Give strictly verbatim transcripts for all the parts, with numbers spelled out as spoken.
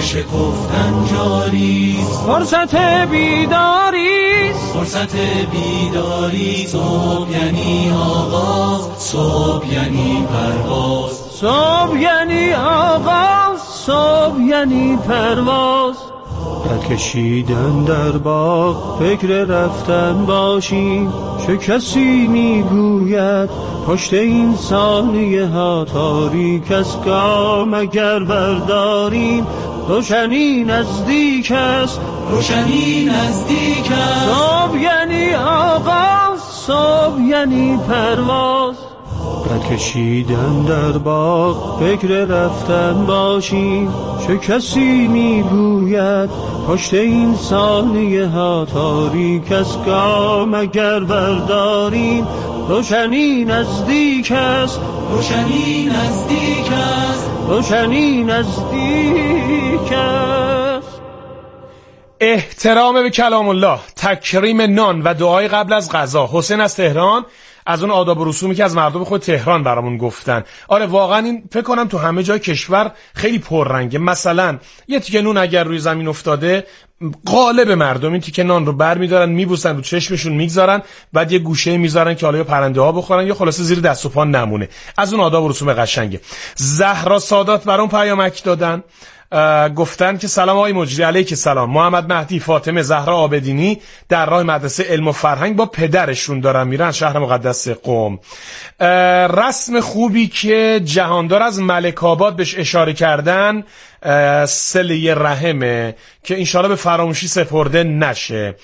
شکفتن جاری، فرصت بیداری، فرصت بیداری. صبح یعنی آغاز، صبح یعنی پرواز، صبح یعنی آغاز، صبح یعنی پرواز. قد کشیدن در باغ فکر رفتن باشیم، چه کسی میگوید پشت این ثانیه ها تاریک است، گام اگر برداریم روشنی نزدیک است، روشنی نزدیک است. صبح یعنی آغاز، صبح یعنی پرواز. قد کشیدن در باغ فکر رفتن باشیم، چه کسی میگوید پشت این ثانیه ها تاریک است، گام اگر برداریم روشنی نزدیک است، روشنی نزدیک است، روشنی نزدیک است. احترام به کلام الله، تکریم نان و دعای قبل از غذا. حسین از تهران از اون آداب و رسومی که از مردم خود تهران برامون گفتن. آره واقعا این فکر کنم تو همه جای کشور خیلی پررنگه. مثلا یه تیکه نون اگر روی زمین افتاده، غالب مردم این تیکه نان رو برمی‌دارن میبوسن رو چشمشون میگذارن، بعد یه گوشه میذارن که حالا یا پرنده ها بخورن یا خلاصه زیر دست و پا نمونه. از اون آداب و رسوم قشنگه. زهرا سادات برام پیامک دادن، گفتن که سلام آقای مجری. علیک سلام. محمد مهدی، فاطمه، زهرا آبدینی در راه مدرسه علم و فرهنگ با پدرشون دارن میرن شهر مقدس قم. رسم خوبی که جهاندار از ملک آباد بهش اشاره کردن صله رحمه که انشالله به فراموشی سپرده نشه.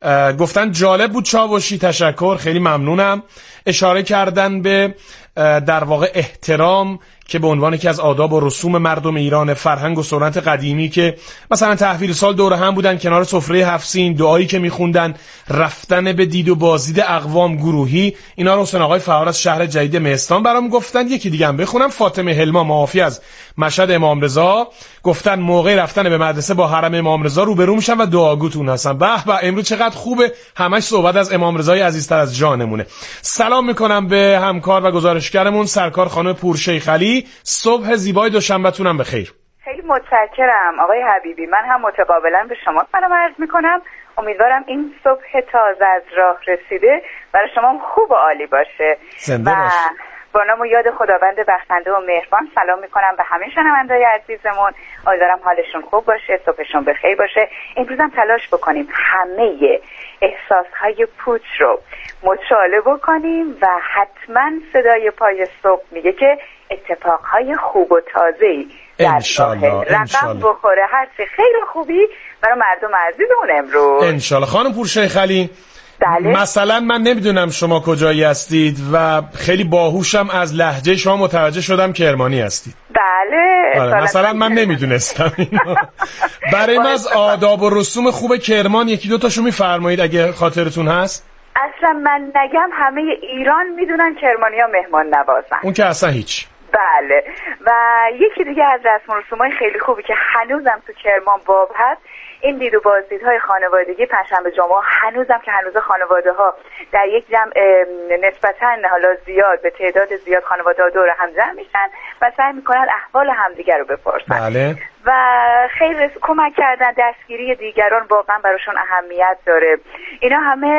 گفتن جالب بود چاوشی، تشکر، خیلی ممنونم. اشاره کردن به در واقع احترام که به عنوان یکی از آداب و رسوم مردم ایران، فرهنگ و سنت قدیمی که مثلا تحویل سال دور هم بودن کنار سفره هفت سین، دعایی که میخوندن، رفتن به دید و بازدید اقوام گروهی، اینا رو حسین آقای فعال از شهر جدید مهستان برام گفتن. یکی دیگه هم بخونم، فاطمه هلما معافی از مشهد امام رضا، گفتن موقع رفتن به مدرسه با حرم امام رضا روبرو میشن و دعاگوتون هستن. به به، امروز چقدر خوبه، همش صحبت از امام رضای عزیزتر از جانمونه. سلام میکنم به همکار و گزارشگرمون سرکار خانم پورشیخ علی. صبح زیبای دوشنبه‌تونم بخیر. خیلی متشکرم آقای حبیبی. من هم متقابلا به شما سلام عرض میکنم. امیدوارم این صبح تازه از راه رسیده برای شما خوب و عالی باشه. زنده باش. با نام و یاد خداوند بخشنده و مهربان سلام میکنم به همه شنونده‌های عزیزمون. امیدوارم حالشون خوب باشه، صبحشون بخیر باشه. امروز هم تلاش بکنیم همه احساسهای پوچ رو مچاله بکنیم و حتما صدای پای صبح میگه که اتفاقهای خوب و تازه‌ای در راه رقم بخوره. هرچی خیر و خوبی برای مردم عزیزمون امروز انشالله. خانم پورشیخ علی، بله. مثلا من نمیدونم شما کجایی هستید و خیلی باهوشم از لهجه شما متوجه شدم کرمانی هستید. بله. آره. مثلا من نمیدونستم اینو. برای من از آداب و رسوم خوب کرمان یکی دو تاشو میفرمایید اگه خاطرتون هست؟ اصلا من نگم همه ایران میدونن کرمانی‌ها مهمان نوازن. اون که اصلا هیچ. بله. و یکی دیگه از رسم و رسوم‌های خیلی خوبی که هنوزم تو کرمان باب هست، این دید و بازدیدهای خانوادگی پنجشنبه جمعه. هنوزم که هنوز خانواده ها در یک جمع نسبتاً حالا زیاد، به تعداد زیاد خانواده ها دور هم جمع میشن و سعی میکنن احوال همدیگر رو بپرسن. بله. و خیلی کمک کردن، دستگیری دیگران واقعا براشون اهمیت داره. اینا همه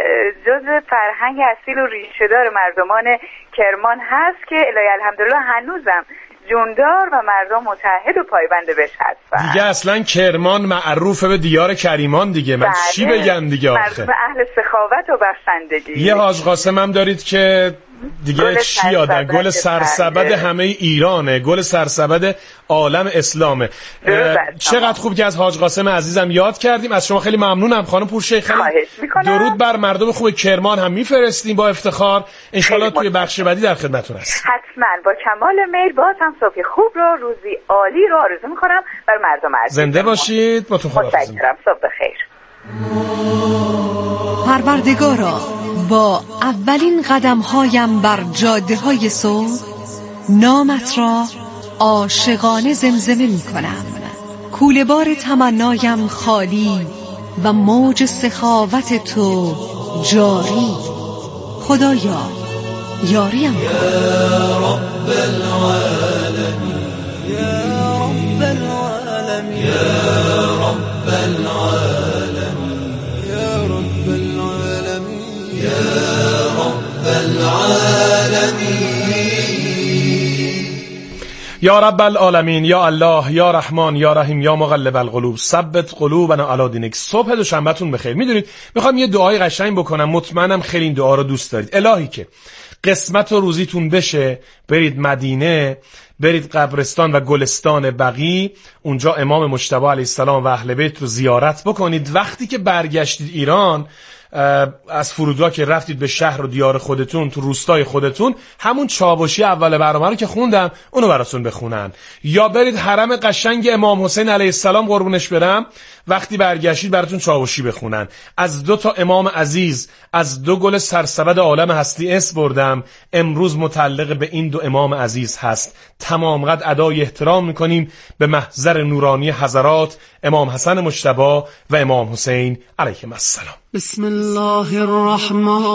جزء فرهنگ اصیل و ریشه‌دار مردمان کرمان هست که الهی الحمدلله هنوزم جوندار و مردم متحد و پایبند بهش هستن. دیگه اصلا کرمان معروفه به دیار کریمان دیگه. من بله. چی بگم دیگه آخه. مردم اهل سخاوت و بخشندگی. یه حاج قاسم هم دارید که دیگه چی یادن، گل سرسبد همه ایرانه، گل سرسبد عالم اسلامه. چقدر خوب که از حاج قاسم عزیزم یاد کردیم. از شما خیلی ممنونم خانم پورشیخ علی. درود بر مردم خوب کرمان هم میفرستیم با افتخار. انشالله توی بخش بعدی در خدمتتون هست. حتما با کمال میل. باز هم صبح خوب رو، روزی عالی رو آرزو میکنم بر مردم عزیز. زنده باشید. با تو خداحافظی. متشکرم. صبح بخیر. پروردگارا، با اولین قدم‌هایم بر جاده‌های صبح نامت را عاشقانه زمزمه می‌کنم. کوله‌بار تمنایم خالی و موج سخاوت تو جاری. خدایا یاریم یا رب العالمین، یا رب العالمین. العالمين يا رب العالمين يا رب العالمين يا رب العالمين یا رب العالمین، یا الله، یا رحمان، یا رحیم، یا مقلب القلوب ثبت قلوبنا علی دینک. صبح دوشنبهتون بخیر. میدونید میخوام یه دعای قشنگ بکنم، مطمئنم خیلی این دعا رو دوست دارید. الهی که قسمت و روزیتون بشه برید مدینه، برید قبرستان و گلستان بقیع، اونجا امام مجتبی علیه السلام و اهل بیت رو زیارت بکنید. وقتی که برگشتید ایران، از فرودگاه که رفتید به شهر و دیار خودتون، تو روستای خودتون، همون چاوشی اول برنامه رو که خوندم اونو براتون بخونن. یا برید حرم قشنگ امام حسین علیه السلام قربونش برم، وقتی برگشتید براتون چاوشی بخونن. از دو تا امام عزیز، از دو گل سرسبد عالم هستی اس بردم، امروز متعلق به این دو امام عزیز هست. تمام قد ادای احترام میکنیم به محضر نورانی حضرات امام حسن مجتبی و امام حسین علیهم السلام. بسم الله الرحمن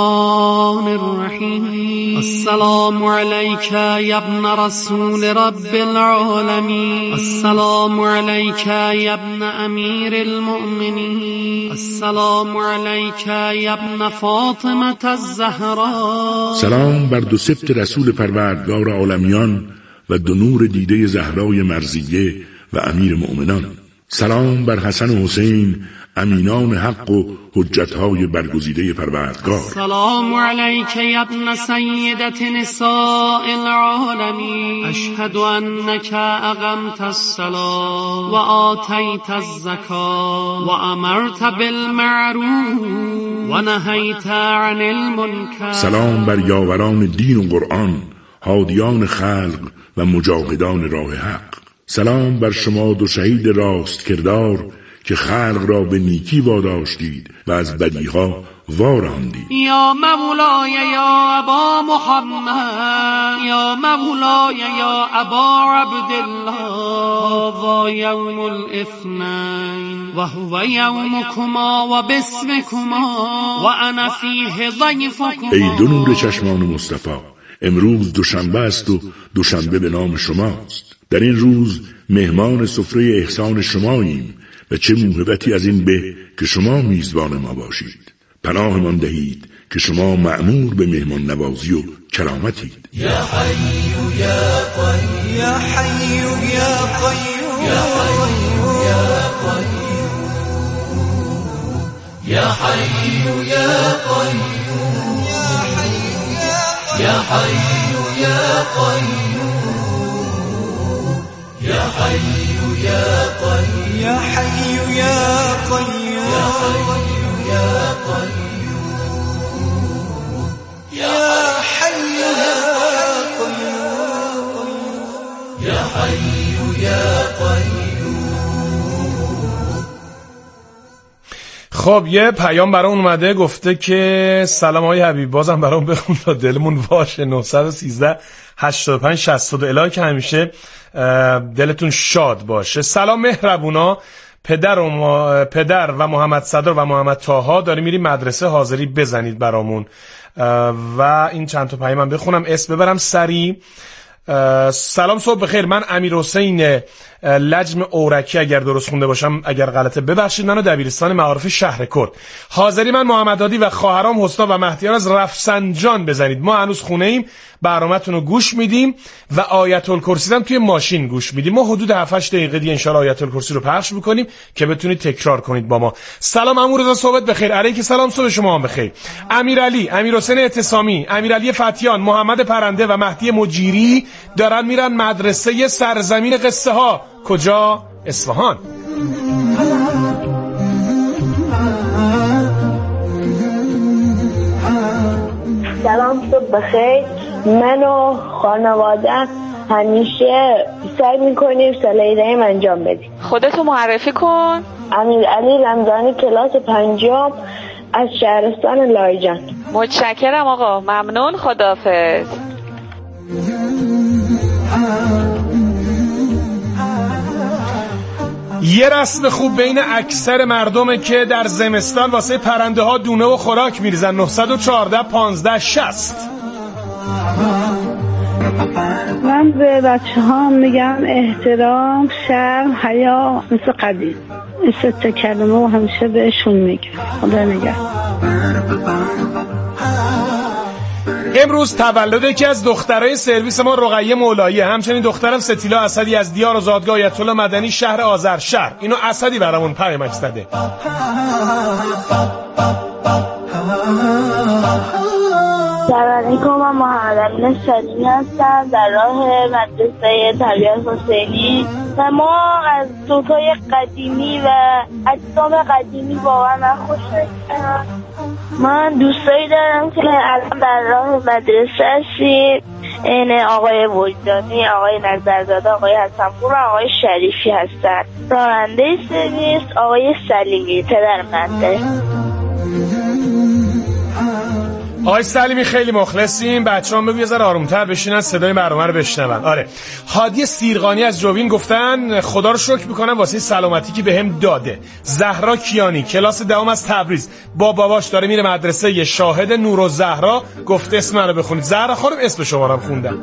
الرحیم. السلام علیک یا ابن رسول رب العالمین. السلام علیک یا ابن امیر المؤمنین. السلام علیک یا ابن فاطمه الزهرا. سلام بر دو سبط رسول پروردگار عالمیان و دو نور دیده زهرای مرضیه و امیر مؤمنان. سلام بر حسن و حسین، امینان حق و حجتهای برگزیده پروردگار. سلام علیک یا ابن سیدة نساء العالمین. اشهد انک اقمت الصلاة و آتیت الزکاة و امرت بالمعروف و نهیت عن المنکر. سلام بر یاوران دین و قرآن، هادیان خلق و مجاهدان راه حق. سلام بر شما دو شهید راست کردار که خلق را به نیکی واداشتید و از بدیها واراندید. یا مولای یا ابا محمد، یا مولای یا ابا عبدالله، و یوم الاثنین و هو یومکما و بسمکما و انا فیه ضیفکما. ای دو نور چشمان مصطفی، امروز دوشنبه است و دوشنبه به نام شماست. در این روز مهمان سفره احسان شماییم و چه موهبتی از این به که شما میزبان ما باشید. پناهمان دهید که شما مأمور به مهمان نوازی و کرامتید. یا حی یا قیوم، یا حی یا قیوم، یا حی یا قیوم، یا حی یا قیوم، یا حی یا قیوم، یا حی یا قیوم، یا حی یا قیوم، یا حی یا قیوم، یا حی یا قیوم، یا حی یا قیوم. خب یه پیام برام اومده، گفته که سلام های حبیب، بازم برام بخون تا دلمون واشه. نه یک سه هشتاد و پنج شصت و دو. الهی که همیشه دلتون شاد باشه. سلام مهربونا، پدر و, ما... پدر و محمد صدر و محمد طاها داریم میریم مدرسه، حاضری بزنید برامون. و این چند تا پیام من بخونم، اسم ببرم سری. سلام صبح بخیر، من امیر حسین لجم اورکی اگر درست خونده باشم، اگر غلطه ببخشید، منو دبیرستان معارف شهر کرد. حاضری من محمد هادی و خواهرام حسنا و مهدیان از رفسنجان بزنید. ما هنوز خونه ایم، برنامه‌تون رو گوش میدیم و آیت الکرسی هم توی ماشین گوش میدیم. ما حدود هفت هشت دقیقه دیگه ان شاء الله آیت الکرسی رو پخش میکنیم که بتونید تکرار کنید با ما. سلام عمو رضا، صحبت بخیر. علیک سلام، صبح شما هم بخیر. امیرعلی، امیرحسین اعتصامی، امیرعلی فتیان، محمد پرنده و مهدی مجیری دارن میرن مدرسه سرزمین قصه ها. کجا؟ اصفهان. سلام، صبح بخیر. من و خانواده همیشه سعی میکنیم صلاح رحم انجام بدیم. خودتو معرفی کن. امیرعلی رمضانی، کلاس پنجم از شهرستان لایجان. متشکرم آقا، ممنون، خداحافظ. یه رسم خوب بین اکثر مردمه که در زمستان واسه پرنده ها دونه و خوراک میریزن. نه یک چهار پانزده شصت. من به بچه ها میگم احترام، شرم، حیا، مثل قدیم. این سه تا کلمه و همیشه بهشون میگم. خدا نگهدار. امروز تولد یکی از دخترای سرویس ما رقیه مولایی، همچنین دخترم ستیلا اسدی از دیار و زادگاه آیت الله مدنی شهر آذرشهر. اینو اسدی برامون پیامک زده. سلام علیکم، من محمد امین سلیمی هستم در راه مدرسه تربیت حسینی و ما از دوتای قدیمی و اجسام قدیمی واقعا من خوش می‌کنم. من دوستایی دارم که الان در راه مدرسه هستیم، این آقای وجدانی، آقای نظرزاده، آقای حسنپور و آقای شریفی هستن. راننده سرویس آقای سلیمی پدرمنده. آقای سلیمی خیلی مخلصیم. بچه‌ها بگو یه ذره آروم‌تر بشینن صدای برنامه رو بشنون. آره، هادی سیرغانی از جوین گفتن خدا رو شکر می‌کنم واسه سلامتی که بهم داده. زهرا کیانی کلاس دهم از تبریز با باباش داره میره مدرسه یه شاهد نورالزهرا، گفت اسم منو بخونید. زهرا خانم اسم شما رو خوندم.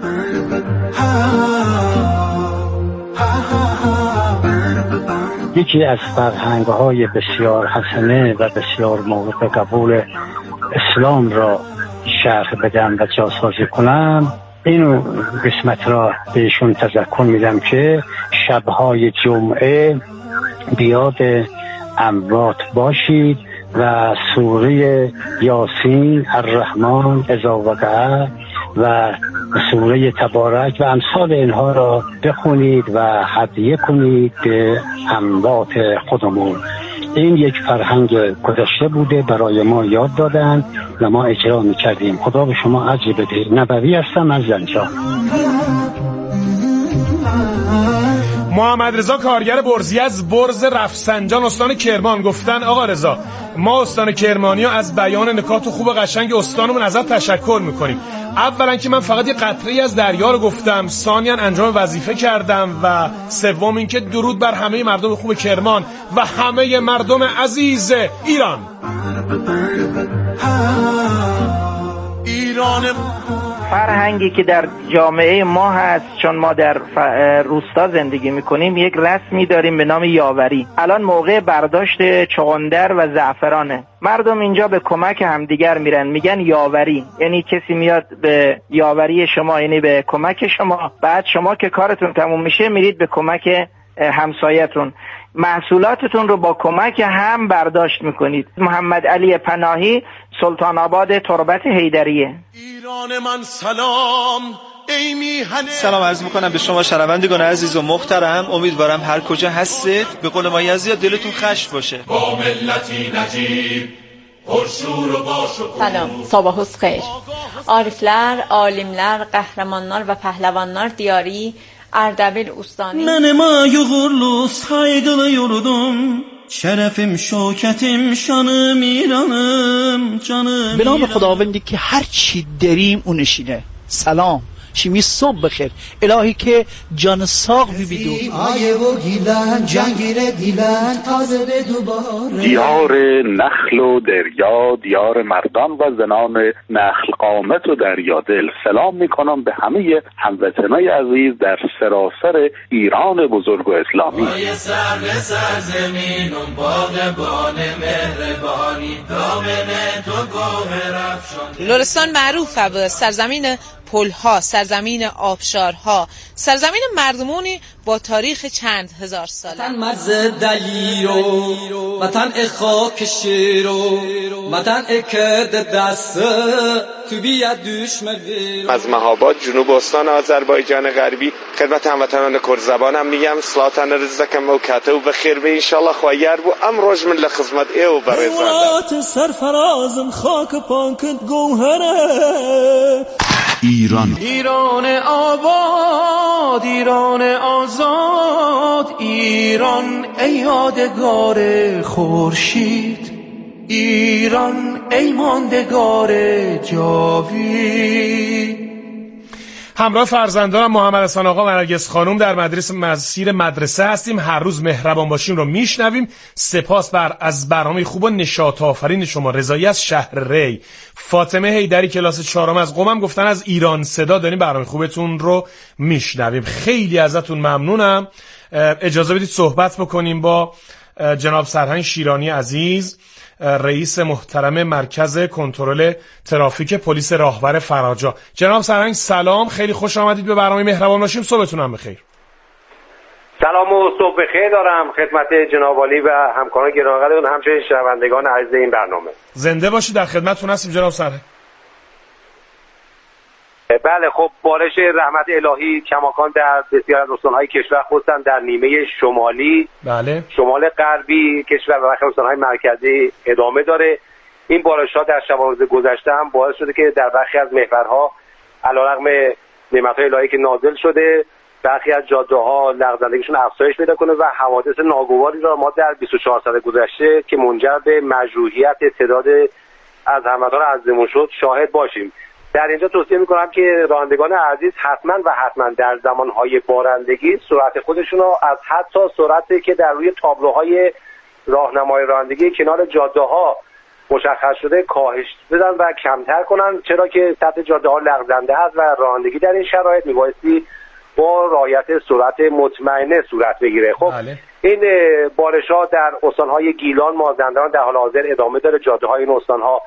یکی از فرهنگ‌های بسیار حسنه و بسیار مورد قبول اسلام را شرح بدم و جاسازی کنم، اینو قسمت را بهشون تذکر میدم که شبهای جمعه بیاد اموات باشید و سوره یاسین، الرحمن، اذا وقع و سوره تبارک و امثال اینها را بخونید و هدیه کنید به اموات خودمون. این یک فرهنگ گذشته بوده، برای ما یاد دادن و ما اجرا میکردیم. خدا به شما اجر بده. نبوی هستم از زنجان. محمد رضا کارگر برزی از برز رفسنجان استان کرمان گفتن آقا رضا، ما استان کرمانی ها از بیان نکات خوب و قشنگ استانمون ازت تشکر میکنیم. اولا که من فقط یه قطره‌ای از دریا رو گفتم، ثانیاً انجام وظیفه کردم و سوم این که درود بر همه مردم خوب کرمان و همه مردم عزیز ایران. ایران فرهنگی که در جامعه ما هست، چون ما در روستا زندگی میکنیم، یک رسمی داریم به نام یاوری. الان موقع برداشت چغندر و زعفرانه. مردم اینجا به کمک همدیگر میرن، میگن یاوری، یعنی کسی میاد به یاوری شما، یعنی به کمک شما. بعد شما که کارتون تموم میشه میرید به کمک همسایتون، محصولاتتون رو با کمک هم برداشت میکنید. محمد علی پناهی، سلطان آباد تربت حیدریه. ایران من سلام، ای میهن سلام عرض میکنم به شما شنوندگان عزیز و محترم. امیدوارم هر کجا هستید به قول ما یزدیا دلتون خشک باشه. با ملتی نجیب پرشور و باش و سلام، sabahınız xeyir. Ariflər, alimlər, qəhrəmanlar və pəhləvanlar diyarı Ərdəbil Ustani. Mənim ayuğurlu saygılı yurdum, şərəfim, şökətim, şanım İranım, canım. به نام خداوندی که هر چی داریم اونشینه. سلام شیمی صبح بخیر. الهی که جان ساق ببیدو آیه و گیلن جنگیر دیلن تازه به دوباره. دیار نخل و دریا، دیار مردان و زنان نخل قامت و دریا دل. سلام میکنم به همه هموطنای عزیز در سراسر ایران بزرگ و اسلامی. آیه سر به سر زمین اون باغبان مهربانی، دامن تو گوهر افشان. لرستان معروفه به سرزمین پلها، سرزمین آبشارها، سرزمین مردمونی با تاریخ چند هزار ساله. وطن مزه دلیرو، وطن خاک شیرو، وطن کرد دست تو بیاد دشمن ویرو. از مهاباد جنوب استان آذربایجان غربی خدمت هموطنان کرد زبانم میگم سلاتان رزقکم و کاتو بخیر به انشالله خوایر بو ام روز من لخدمت ایو برزاده. سرفرازم خاک پانکت گوهره. ایران ایران آباد، ایران آزاد، ایران ای یادگار خورشید، ایران ای ماندگار جاوید. همراه فرزندانم محمد حسن آقا و نرگس خانم در مدرسه مسیر مدرسه هستیم. هر روز مهربان باشیم رو میشنویم. سپاس بر از برنامه خوب و نشاط آفرین شما. رضایی از شهر ری. فاطمه هیدری کلاس چهارم از قم گفتن از ایران صدا داریم برنامه خوبتون رو میشنویم. خیلی ازتون ممنونم. اجازه بدید صحبت بکنیم با جناب سرهنگ شیرانی عزیز، رئیس محترم مرکز کنترل ترافیک پلیس راهور فراجا. جناب سرهنگ سلام، خیلی خوش آمدید به برنامه مهربان باشیم. صبحتون هم بخیر. سلام و صبح بخیر دارم خدمت جناب عالی و همکاران گرامی‌قدر و همچنین شنوندگان عزیز این برنامه. زنده باشید، در خدمتتون هستیم جناب سرهنگ. بله خب بارش رحمت الهی کماکان در بسیار از استان‌های کشور خصوصا در نیمه شمالی، بله، شمال غربی کشور و برخی استان‌های مرکزی ادامه داره. این بارش‌ها در شبان روز گذشته هم باعث شده که در برخی از محورها علیرغم نعمت‌های الهی که نازل شده برخی از جاده‌ها لغزندگیشون افزایش پیدا کنه و حوادث ناگواری را ما در بیست و چهار ساعت گذشته که منجر به مجروحیت تعداد از هموطنان عزیزمون شد شاهد باشیم. در اینجا توصیه میکنم که رانندگان عزیز حتما و حتما در زمانهای بارندگی سرعت خودشون رو از حتی سرعتی که در روی تابلوهای راهنمای رانندگی کنار جاده ها مشخص شده کاهش بدن و کمتر کنن، چرا که سطح جاده ها لغزنده است و رانندگی در این شرایط میبایستی با رعایت سرعت مطمئنه صورت بگیره. خب بله. این بارش ها در استانهای گیلان، مازندران در حال حاضر ادامه داره. جاده های این استانها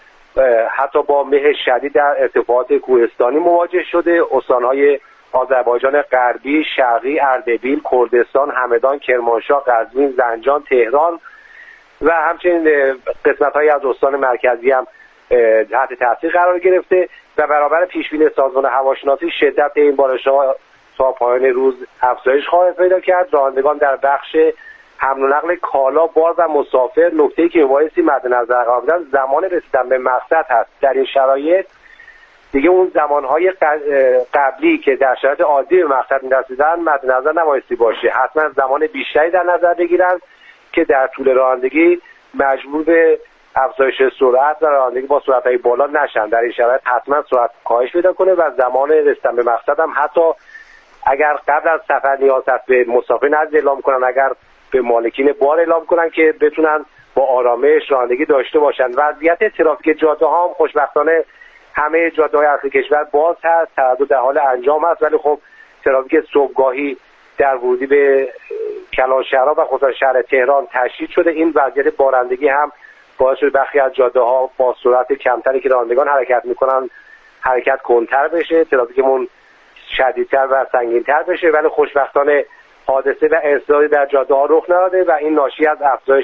حتی با مه شدید در ارتفاعات کوهستانی مواجه شده. استانهای آذربایجان غربی، شرقی، اردبیل، کردستان، همدان، کرمانشاه، قزوین، زنجان، تهران و همچنین قسمت‌هایی از استان مرکزی هم تحت تاثیر قرار گرفته و برابر پیشبینی سازمان هواشناسی شدت این بارش‌ها تا پایان روز افزایش خواهد پیدا کرد. رانندگان در بخش حمل و نقل کالا، بار و مسافر نکته‌ای که بایستی مد نظر قرار بدن زمان رسیدن به مقصد هست. در این شرایط دیگه اون زمانهای قبلی که در شرایط عادی به مقصد می‌رسیدن مد نظر نبایستی باشه. حتما زمان بیشتری در نظر بگیرن که در طول رانندگی مجبور به افزایش سرعت و رانندگی با سرعت‌های بالا نشن. در این شرایط حتما سرعت کاهش پیدا کنه و زمان رسیدن به مقصد هم حتی اگر قبل از سفر نیاز هست به مسافر نزد اعلام کنن، اگر به مالکین بار اعلام کنن که بتونن با آرامش رانندگی داشته باشن. وضعیت ترافیک جاده ها هم خوشبختانه همه جاده های اصلی کشور باز هست، تردد در حال انجام هست، ولی خب ترافیک صبحگاهی در ورودی به کلانشهرها و خصوصا شهر تهران تشدید شده. این وضعیت بارندگی هم باعث شده برخی از جاده ها با سرعت کمتری که رانندگان حرکت میکنن حرکت کنتر بشه، ترافیکمون شدیدتر و سنگینتر بشه، ولی خوشبختانه حادثه و انسدادی در جاده ها رخ نداده و این ناشی از افزایش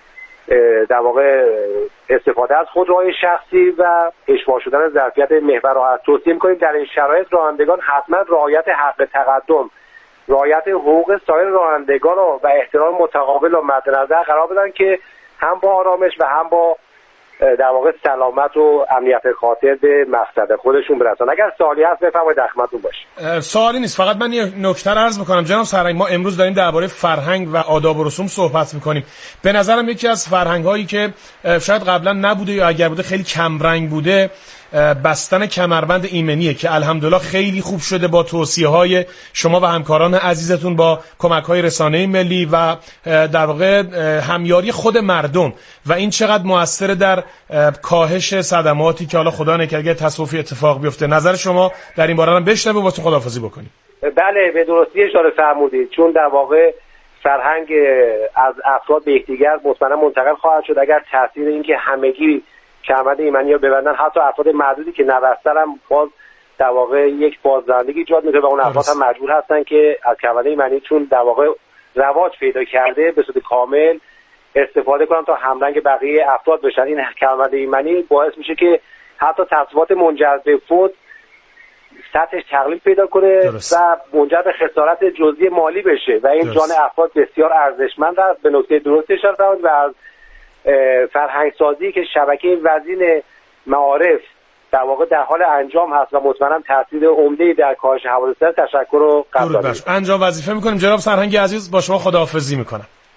در واقع استفاده از خودروهای شخصی و اشباع شدن ظرفیت محورها هست. توصیه می‌کنیم در این شرایط رانندگان حتما رعایت حق تقدم، رعایت حقوق سایر رانندگان رو و احترام متقابل رو مد نظر قرار بدن که هم با آرامش و هم با در واقع سلامت و امنیت خاطر به مقصد خودشون برسن. اگر سوالی هست بفرمایید در خدمتتون باشیم. سوالی نیست، فقط من یه نکته رو عرض می‌کنم جناب سرهنگ. ما امروز داریم درباره فرهنگ و آداب و رسوم صحبت می‌کنیم. به نظرم یکی از فرهنگ‌هایی که شاید قبلا نبوده یا اگر بوده خیلی کم رنگ بوده بستن کمربند ایمنیه که الحمدلله خیلی خوب شده با توصیه‌های شما و همکاران عزیزتون، با کمک‌های رسانه‌ای ملی و در واقع همیاری خود مردم و این چقدر موثر در کاهش صدماتی که حالا خدا نکرده تصادفی اتفاق بیفته. نظر شما در این باره هم بشنویم و واسه خداحافظی بکنیم. بله به درستی اشاره فرمودید، چون در واقع فرهنگ از افراد به یکدیگر مطمئنا منتقل خواهد شد اگر تاثیر این که همگی کمربند ایمنی رو ببندن، حتی افراد معدودی که نبستن هم باز در واقع یک بازدارندگی ایجاد میکنه و اون افراد هم مجبور هستن که از کمربند ایمنی چون در واقع رواج پیدا کرده به صورت کامل استفاده کنن تا همرنگ بقیه افراد بشن. این کمربند ایمنی باعث میشه که حتی تصادفات منجر به فوت سطحش تقلیل پیدا کنه درست. و منجر به خسارت جزئی مالی بشه و این درست. جان افراد بسیار ارزشمند است. به نکته درست اشاره فرمودید و از فرهنگ سازی که شبکه وزین معارف در واقع در حال انجام هست و مطمئنم تاثیر عمده‌ای در کاهش حوادث تشکر رو قبول دارم. انجام وظیفه میکنیم. جناب سرهنگ عزیز با شما خداحافظی میکنم.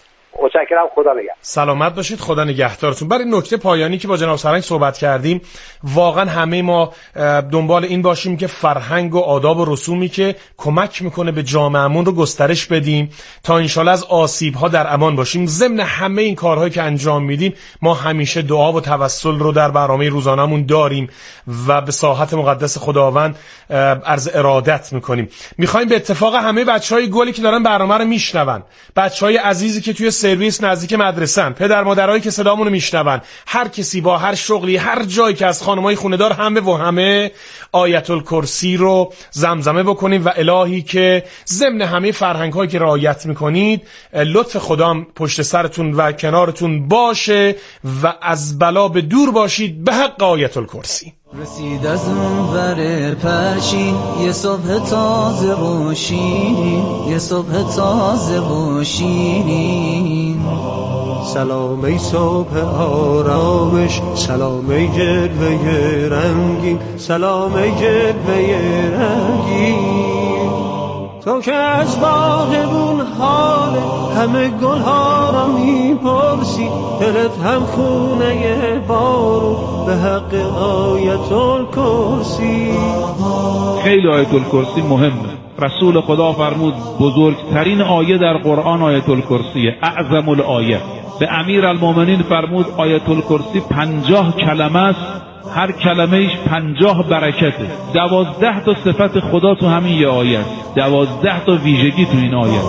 متشکرم. خدا نگهدار. سلامت باشید. خدا نگهدارتون. برای نکته پایانی که با جناب سرهنگ صحبت کردیم، واقعا همه ما دنبال این باشیم که فرهنگ و آداب و رسومی که کمک میکنه به جامعهمون رو گسترش بدیم تا انشالله از آسیب‌ها در امان باشیم. ضمن همه این کارهایی که انجام میدیم، ما همیشه دعا و توسل رو در برنامه روزانه‌مون داریم و به ساحت مقدس خداوند عرض ارادت میکنیم. میخوایم به اتفاق همه بچهای گلی که دارن برنامه رو میشنون، بچهای عزیزی که توی سرویس نزدیک مدرسه‌ن، پدر مادرایی که صدامون رو میشنون، هر کسی با هر شغلی، هر جایی که از خانمای خونه‌دار، همه و همه آیت الکرسی رو زمزمه بکنیم و الهی که ضمن همه فرهنگ‌هایی که رعایت میکنید، لطف خدام پشت سرتون و کنارتون باشه و از بلا به دور باشید به حق آیت الکرسی. رسید از اون ور پرچین یه صبح تازه و شیرین، یه صبح تازه و شیرین. سلام ای صبح آرامش، سلام ای جلوه رنگین، سلام ای جلوه رنگین. تو که از باغبون حال همه گل ها را میپرسی، دلت هم خونه بارون به حق آیت الکرسی. خیلی آیت الکرسی مهمه. رسول خدا فرمود بزرگترین آیه در قرآن آیت الکرسیه، اعظم الآیه. به امیر المومنین فرمود آیت الکرسی پنجاه کلمه است، هر کلمه ایش پنجاه برکته. دوازده تا صفت خدا تو همین یه آیه است، دوازده تا ویژگی تو این آیه.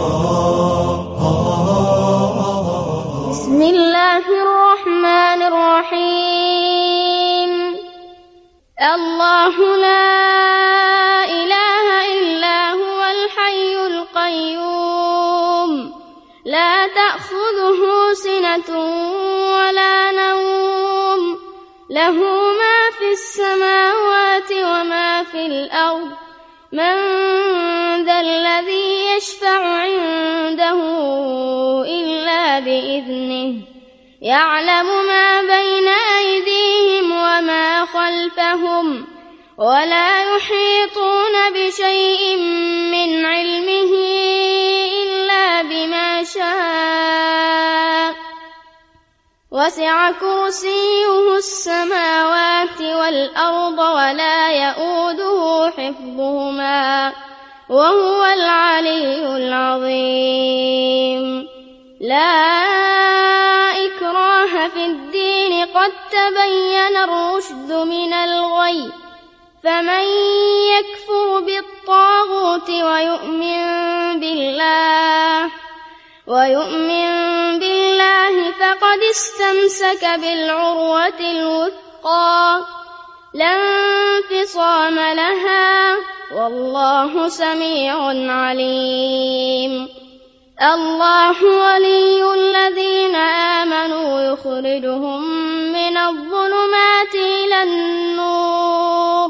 بسم الله الرحمن الرحیم. الله لا اله الا هو الحي القيوم لا تأخذه سنة ولا نوم له ما في السماوات وما في الأرض من ذا الذي يشفع عنده إلا بإذنه يعلم ما بين أيديهم وما خلفهم ولا يحيطون بشيء من علمه إلا بما شاء وسع كرسيه السماوات والأرض ولا يؤوده حفظهما وهو العلي العظيم. لا إكراه في الدين قد تبين الرشد من الغي فمن يكفر بالطاغوت ويؤمن بالله ويؤمن بالله فقد استمسك بالعروة الوثقى لا انفصام لها والله سميع عليم. الله ولي الذين آمنوا يخرجهم من الظلمات إلى النور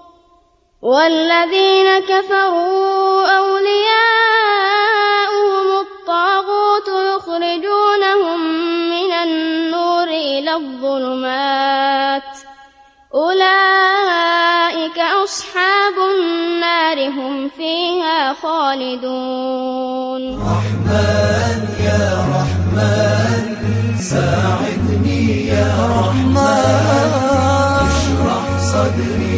والذين كفروا أولياؤهم الطاغوت يخرجونهم من النور إلى الظلمات أولئك أصحاب النار هم فيها خالدون. رحمن يا رحمن ساعدني يا رحمن اشرح صدري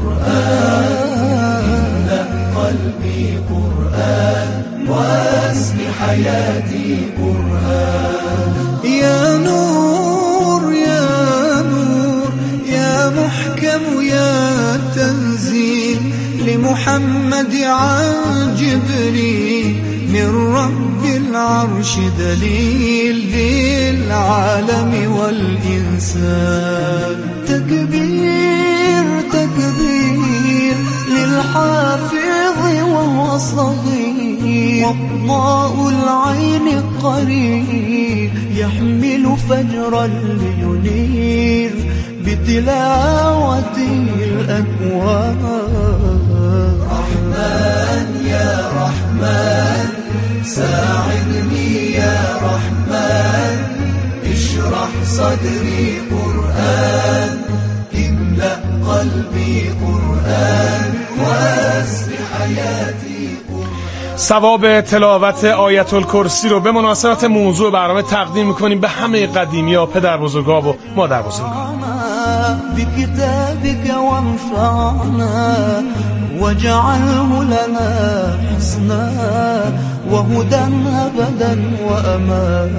قرآن املأ قلبي قرآن واسل حياتي قرآن. يا نور يا نور يا محكم يا تنزيل لمحمد عن جبريل من رب العرش دليل للعالم والإنسان. تكبير تكبير للحافظ وهو صغير وضاء العين قريب يحمل فجرا لينير بتلاوته الأكوان. رحمن يا رحمن ساعدني يا رحمن اشرح صدري قرآن املأ قلبي قرآن واسع حياتي. ثواب تلاوت آیت الکرسی رو به مناسبت موضوع برنامه تقدیم میکنیم به همه قدیمی ها، پدر بزرگا و مادر بزرگا. بكتابك وانفعنا وجعله لنا حسنا وهدى أبدا وأمان.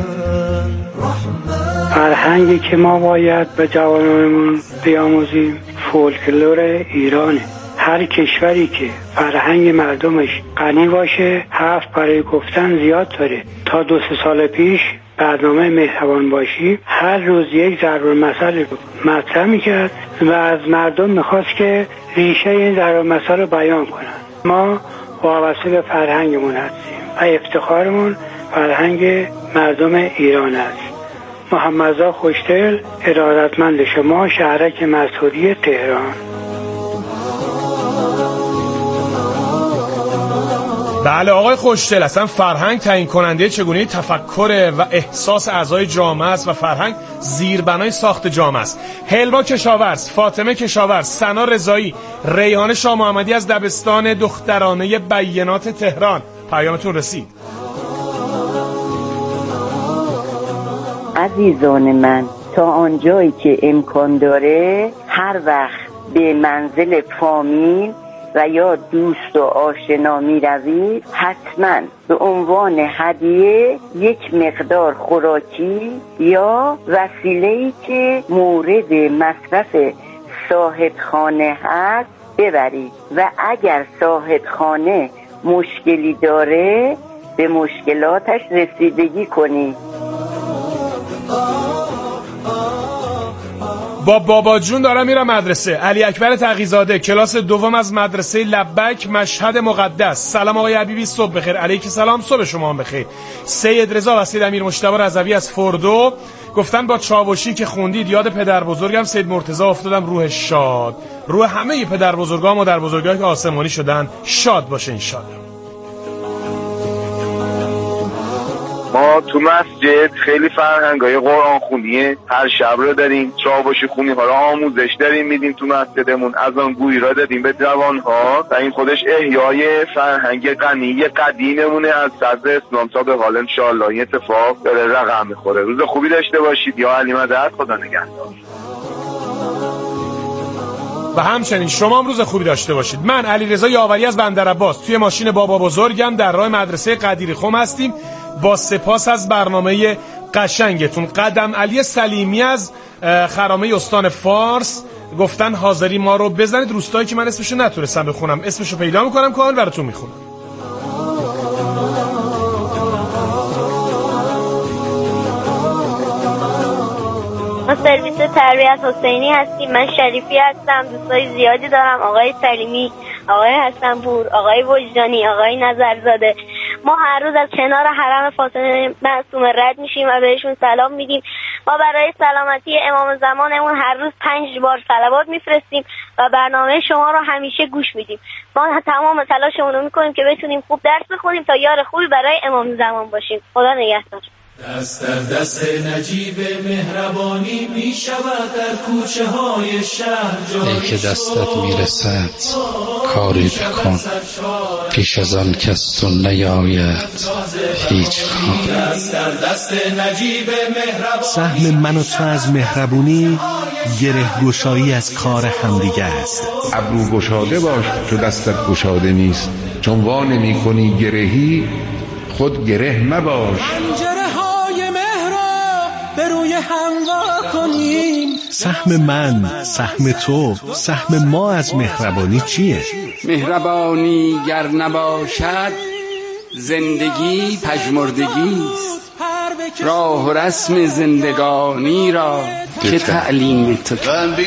فرهنگی که ما باید به جوانانمون بیاموزیم فولکلور ایرانه. هر کشوری که فرهنگ مردمش غنی باشه حرف برای گفتن زیاد داره. تا دو سه سال پیش برنامه مهربان باشی هر روز یک ضرب المثل رو مطرح میکرد و از مردم میخواست که ریشه این ضرب المثل رو بیان کنن. ما وابسته به فرهنگمون هستیم و افتخارمون فرهنگ مردم ایران است. محمدرضا خوشدل، ارادتمند شما، شهرک مسئولی تهران. بله آقای خوشدل، اصلا فرهنگ تعیین کننده چگونه تفکر و احساس اعضای جامعه است و فرهنگ زیربنای ساخت جامعه است. هلوا کشاورز، فاطمه کشاورز، سنا رضایی، ریحانه شاه محمدی از دبستان دخترانه بینات تهران، پیامتون رسید. عزیزان من، تا آنجایی که امکان داره هر وقت به منزل فامیل و یا دوست و آشنا می روید حتما به عنوان هدیه یک مقدار خوراکی یا وسیله‌ای که مورد مصرف صاحب خانه هست ببرید و اگر صاحب خانه مشکلی داره به مشکلاتش رسیدگی کنید. با بابا جون دارم میرم مدرسه. علی اکبر تقی‌زاده، کلاس دوم از مدرسه لبک، مشهد مقدس. سلام آقای حبیبی، صبح بخیر. علیک سلام، صبح شما هم بخیر. سید رضا و سید امیر مجتبی رضوی از فردو گفتن با چاوشی که خوندید یاد پدر بزرگم سید مرتضی افتادم، روح شاد. روح همه پدر بزرگا و مادر بزرگا که آسمانی شدن شاد باشه انشالله. ما تو مسجد خیلی فرهنگای قرآن خونی هر شب رو داریم، چاوشی خونی ها رو آموزش داریم میدیم تو مسجدمون، از آن گویی را دادیم به جوانها و این خودش احیای فرهنگ غنی قدیممونه از صدر اسلام تا به حال انشالله این اتفاق داره رقم میخوره. روز خوبی داشته باشید. یا علی مدد، خدا نگهدار. و همچنین شما هم روز خوبی داشته باشید. من علیرضا یاوری از بندرعباس توی ماشین بابا بزرگم در راه مدرسه قدیری خم هستیم. با سپاس از برنامه قشنگتون. قدم علی سلیمی از خرامه استان فارس گفتن حاضری ما رو بزنید. روستایی که من اسمشو نتونستم بخونم اسمشو پیدا میکنم کامل براتون میخونم. ما سرویس تربیت حسینی هستیم. من شریفی هستم. دوستای زیادی دارم، آقای سلیمی، آقای حسنپور، آقای وجدانی، آقای نظرزاده. ما هر روز از کنار حرم فاطمه معصومه رد میشیم و بهشون سلام میدیم. ما برای سلامتی امام زمانمون هر روز پنج بار صلوات میفرستیم و برنامه شما رو همیشه گوش میدیم. ما تمام تلاشمون رو میکنیم که بتونیم خوب درس بخونیم تا یار خوبی برای امام زمان باشیم. خدا نگهدار. دست در دست نجیب مهربانی می شود در کوچه های شهر جاری. ای که دستت میرسد کاری بکن، پیش از آن کس تو نیاید هیچ کار. دست در دست نجیب مهربانی. سهم من و تو از مهربونی گره گشایی از کار همدیگه است. ابرو گشاده باش تو دستت گشاده نیست، چون وا نمی کنی گرهی خود گره مباش. به روی هم وا کنیم. سهم من، سهم تو، سهم ما از مهربانی چیه؟ مهربانی گر نباشد زندگی پژمردگیست. راه و رسم زندگانی را که تعلیم تو کرد.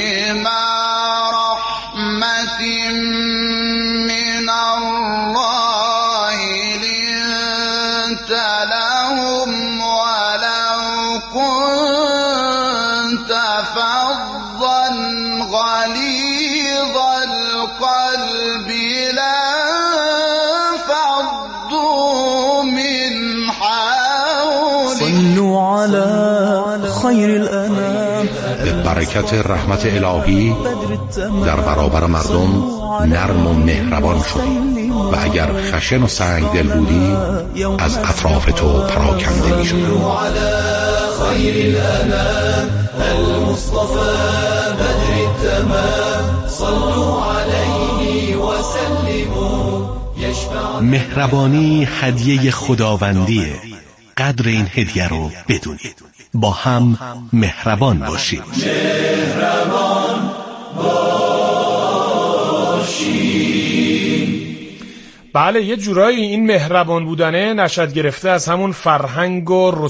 من الله لنت لهم ولو كنت فظا غليظ القلب لانفضوا من حولك. صلوا على خير الأنام. به برکت رحمت الهی در برابر مردم نرم و مهربان شدی و اگر خشن و سنگ دل بودی از اطراف تو پراکنده می شدی. خير الأنام المصطفى بدر التمام صلوا عليه وسلموا يشفع. مهربانی هدیه خداوندیه. قدر این هدیه رو بدونید. با هم مهربان باشید. مهربان باشید. بله، یه جورایی این مهربان بودنه نشأت گرفته از همون فرهنگ و